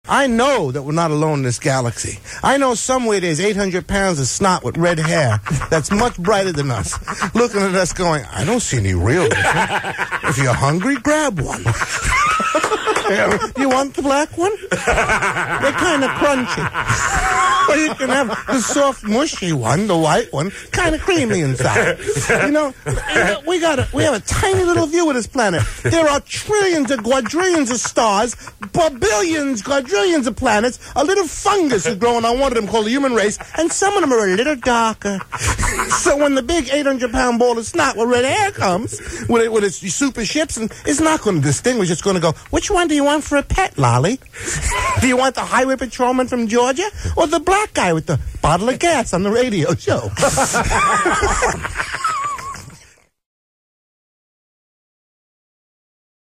I know that we're not alone in this galaxy. I know somewhere there's 800 pounds of snot with red hair that's much brighter than us, looking at us going, I don't see any real difference. If you're hungry, grab one. You want the black one? They're kind of crunchy. Or you can have the soft, mushy one, the white one, kind of creamy inside. We have a tiny little view of this planet. There are trillions and quadrillions of stars, billions, quadrillions of planets. A little fungus is growing on one of them called the human race, and some of them are a little darker. So when the big 800-pound ball of snot with red hair comes, with its super ships, and it's not going to distinguish. It's going to go, which one do you want for a pet, Lolly? Do you want the highway patrolman from Georgia or the black guy with the bottle of gas on the radio show?